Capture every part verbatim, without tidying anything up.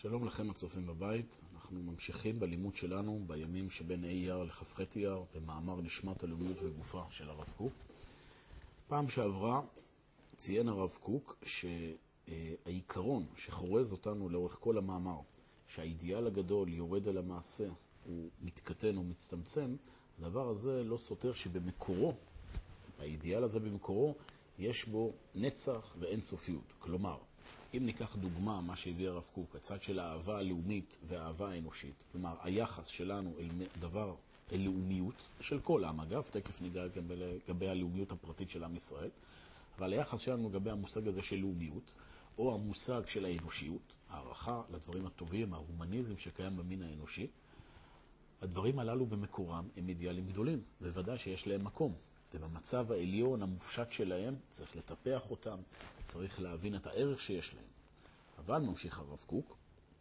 שלום לכם הצופים בבית, אנחנו ממשיכים בלימוד שלנו בימים שבין אייר לכ"ח אייר במאמר נשמת הלאומיות וגופה של הרב קוק. פעם שעברה ציין הרב קוק שהעיקרון שחורז אותנו לאורך כל המאמר, שהאידיאל הגדול יורד על המעשה, הוא מתקטן או מצטמצם, הדבר הזה לא סותר שבמקורו, האידיאל הזה במקורו, יש בו נצח ואין סופיות. כלומר, אם ניקח דוגמה, מה שהביא הרב קוק, הצד של האהבה הלאומית והאהבה האנושית, כלומר, היחס שלנו אל דבר, אל לאומיות, של כל עם אגב, תכף ניגע גם לגבי הלאומיות הפרטית של עם ישראל, אבל היחס שלנו לגבי המושג הזה של לאומיות, או המושג של האנושיות, הערכה לדברים הטובים, ההומניזם שקיים במין האנושי, הדברים הללו במקורם הם אידיאלים גדולים, בוודאי שיש להם מקום. ובמצב העליון המופשט שלהם צריך לטפח אותם, צריך להבין את הערך שיש להם. אבל ממשיך הרב קוק,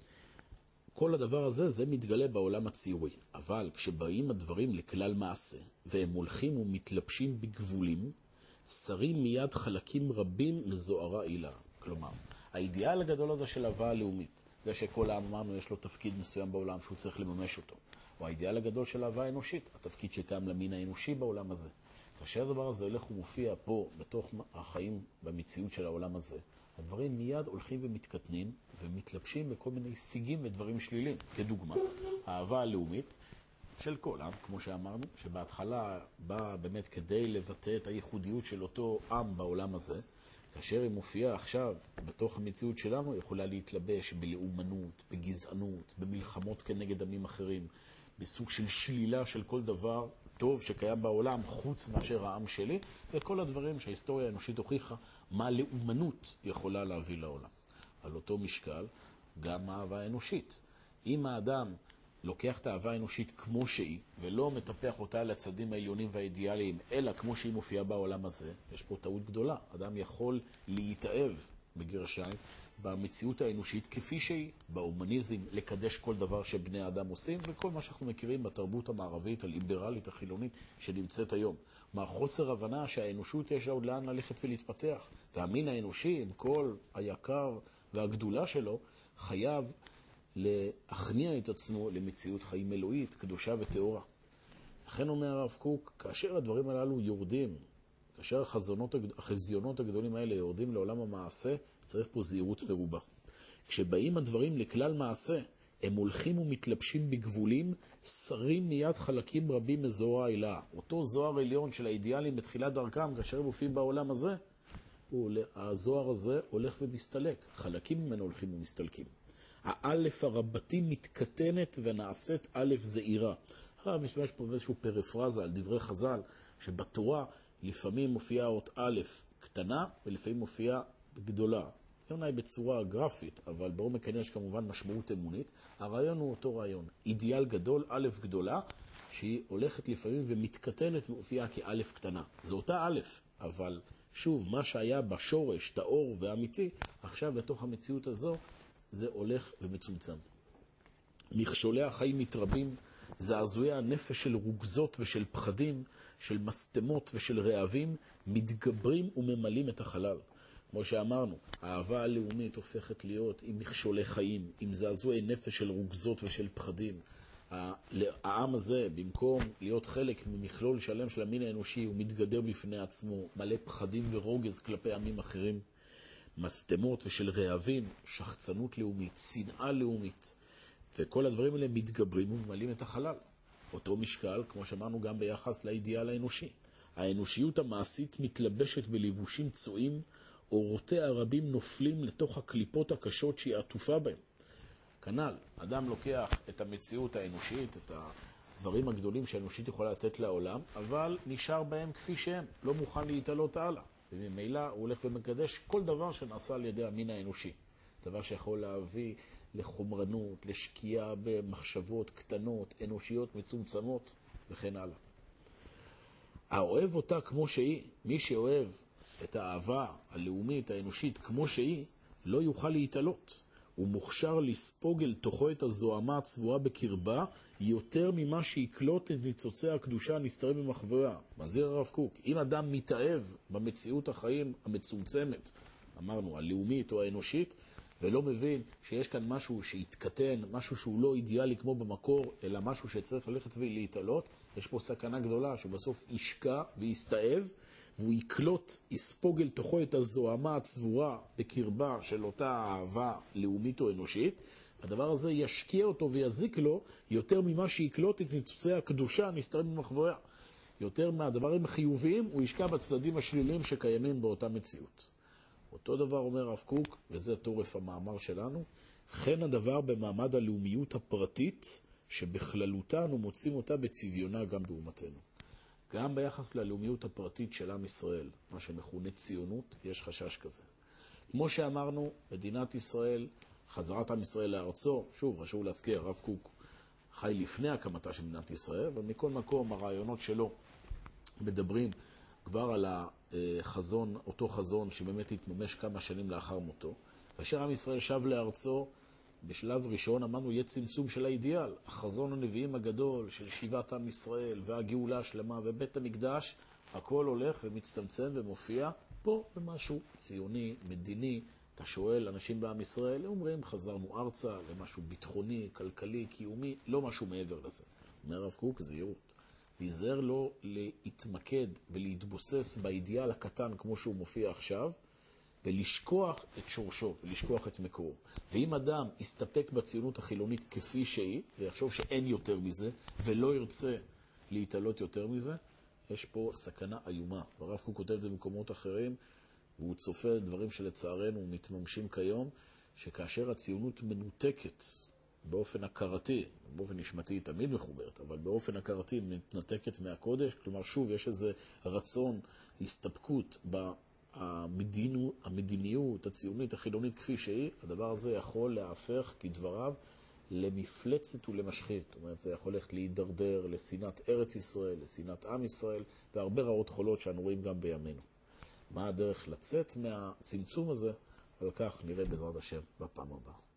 כל הדבר הזה זה מתגלה בעולם הציורי, אבל כשבאים הדברים לכלל מעשה והם הולכים ומתלבשים בגבולים, שרים מיד חלקים רבים מזוהרה עילה. כלומר, האידיאל הגדול הזה של אהבה הלאומית, זה שכל העם אמרנו יש לו תפקיד מסוים בעולם שהוא צריך לממש אותו, או האידיאל הגדול של אהבה האנושית, התפקיד שקיים למין האנושי בעולם הזה. כאשר הדבר הזה הולך ומופיע פה בתוך החיים במציאות של העולם הזה, הדברים מיד הולכים ומתקטנים ומתלבשים בכל מיני הישגים ודברים שליליים. כדוגמה, האהבה הלאומית של כל עם, כמו שאמרנו, שבהתחלה באה באמת כדי לבטא את הייחודיות של אותו עם בעולם הזה, כאשר היא מופיעה עכשיו בתוך המציאות שלנו, יכולה להתלבש בלאומנות, בגזענות, במלחמות כנגד עמים אחרים, בסוג של שלילה של כל דבר טוב שקיים בעולם חוץ מאשר העם שלי, וכל הדברים שההיסטוריה האנושית הוכיחה מה לאומנות יכולה להביא לעולם. על אותו משקל גם האהבה האנושית. אם האדם לוקח את האהבה האנושית כמו שהיא, ולא מטפח אותה לצדים העליונים והאידיאליים, אלא כמו שהיא מופיעה בעולם הזה, יש פה טעות גדולה. אדם יכול להתאהב בגרשיים במציאות האנושית כפי שהיא, בהומניזם, לקדש כל דבר שבני האדם עושים, וכל מה שאנחנו מכירים בתרבות המערבית, הליברלית, החילונית, שנמצאת היום. מה חוסר הבנה שהאנושות יש לה עוד לאן ללכת ולהתפתח, והמין האנושי, עם כל היקר והגדולה שלו, חייב להכניע את עצמו למציאות חיים אלוהית, קדושה וטהורה. לכן אומר הרב קוק, כאשר הדברים הללו יורדים, כאשר החזונות, החזיונות הגדולים האלה יורדים לעולם המעשה, צריך פה זהירות מרובה. כשבאים הדברים לכלל מעשה, הם הולכים ומתלבשים בגבולים, שרים מיד חלקים רבים מזוהר העילה. אותו זוהר עליון של האידיאלים בתחילת דרכם, כאשר הם מופיעים בעולם הזה, הזוהר הזה הולך ומסתלק. חלקים ממנו הולכים ומסתלקים. האלף הרבתי מתקטנת ונעשית א' זעירה. הרב משתמש פה באיזשהו פרפרזה על דברי חז"ל, שבתורה לפעמים מופיעה אות א' קטנה, ולפעמים מופיעה גדולה. כמובן בצורה גרפית, אבל בעומק העניין יש כמובן משמעות אמונית. הרעיון הוא אותו רעיון. אידיאל גדול, א' גדולה, שהיא הולכת לפעמים ומתקטנת ומופיעה כא' קטנה. זו אותה א', אבל שוב, מה שהיה בשורש, טהור ואמיתי, עכשיו בתוך המציאות הזו, זה הולך ומצומצם. מכשולי החיים מתרבים, זעזועי הנפש של רוגזות ושל פחדים, של מסתמות ושל רעבים, מתגברים וממלאים את החלל. כמו שאמרנו, האהבה הלאומית הופכת להיות עם מכשולי חיים, עם זעזועי נפש של רוגזות ושל פחדים. העם הזה, במקום להיות חלק ממכלול שלם של המין האנושי, הוא מתגדר בפני עצמו, מלא פחדים ורוגז כלפי עמים אחרים. מסתמות ושל רעבים, שחצנות לאומית, שנאה לאומית, וכל הדברים האלה מתגברים וממלאים את החלל. אותו משקל, כמו שאמרנו גם ביחס לאידיאל האנושי. האנושיות המעשית מתלבשת בלבושים צועים, אורותיה הרבים נופלים לתוך הקליפות הקשות שהיא עטופה בהם. כנ"ל, אדם לוקח את המציאות האנושית, את הדברים הגדולים שהאנושית יכולה לתת לעולם, אבל נשאר בהם כפי שהם, לא מוכן להתעלות הלאה. וממילא הוא הולך ומקדש כל דבר שנעשה על ידי המין האנושי. דבר שיכול להביא לחומרנות, לשקיעה במחשבות קטנות, אנושיות מצומצמות וכן הלאה. האוהב אותה כמו שהיא, מי שאוהב את האהבה הלאומית האנושית כמו שהיא, לא יוכל להתעלות. הוא מוכשר לספוג אל תוכו את הזוהמה הצבועה בקרבה, יותר ממה שיקלוט את ניצוצי הקדושה הנסתרים במחוויה. מזהיר הרב קוק, אם אדם מתאהב במציאות החיים המצומצמת, אמרנו, הלאומית או האנושית, ולא מבין שיש כאן משהו שהתקטן, משהו שהוא לא אידיאלי כמו במקור, אלא משהו שצריך ללכת ולהתעלות, יש פה סכנה גדולה שבסוף ישקע ויסתאב, והוא יקלוט, יספוג אל תוכו את הזוהמה הצבורה בקרבה של אותה אהבה לאומית או אנושית. הדבר הזה ישקיע אותו ויזיק לו יותר ממה שיקלוט את ניצוצי הקדושה הנסתרים במחבואה. יותר מהדברים החיוביים הוא ישקע בצדדים השליליים שקיימים באותה מציאות. אותו דבר אומר הרב קוק, וזה תורף המאמר שלנו, כן הדבר במעמד הלאומיות הפרטית, שבכללותה אנו מוצאים אותה בצביונה גם באומתנו. גם ביחס ללאומיות הפרטית של עם ישראל, מה שמכונה ציונות, יש חשש כזה. כמו שאמרנו, מדינת ישראל, חזרת עם ישראל לארצו, שוב, חשוב להזכיר, הרב קוק חי לפני הקמתה של מדינת ישראל, אבל מכל מקום הרעיונות שלו מדברים כבר על החזון, אותו חזון שבאמת התממש כמה שנים לאחר מותו. כאשר עם ישראל שב לארצו, בשלב ראשון אמרנו יהיה צמצום של האידיאל. החזון הנביאים הגדול של שיבת עם ישראל והגאולה השלמה ובית המקדש, הכל הולך ומצטמצם ומופיע פה במשהו ציוני, מדיני. אתה שואל אנשים בעם ישראל, אומרים חזרנו ארצה למשהו ביטחוני, כלכלי, קיומי, לא משהו מעבר לזה. אומר הרב קוק, זהירות. להיזהר לו להתמקד ולהתבוסס באידיאל הקטן כמו שהוא מופיע עכשיו, ולשכוח את שורשו, ולשכוח את מקורו. ואם אדם יסתפק בציונות החילונית כפי שהיא, ויחשוב שאין יותר מזה, ולא ירצה להתעלות יותר מזה, יש פה סכנה איומה. והרב קוק כותב את זה במקומות אחרים, והוא צופה דברים שלצערנו מתממשים כיום, שכאשר הציונות מנותקת באופן הכרתי, באופן נשמתי היא תמיד מחוברת, אבל באופן הכרתי מתנתקת מהקודש, כלומר שוב יש איזה רצון, הסתפקות במדיניות, המדיניות, הציונית, החילונית כפי שהיא, הדבר הזה יכול להפך כדבריו למפלצת ולמשחית. זאת אומרת, זה יכול ללכת להידרדר לשנאת ארץ ישראל, לשנאת עם ישראל, והרבה רעות חולות שאנו רואים גם בימינו. מה הדרך לצאת מהצמצום הזה? על כך נראה בעזרת השם בפעם הבאה.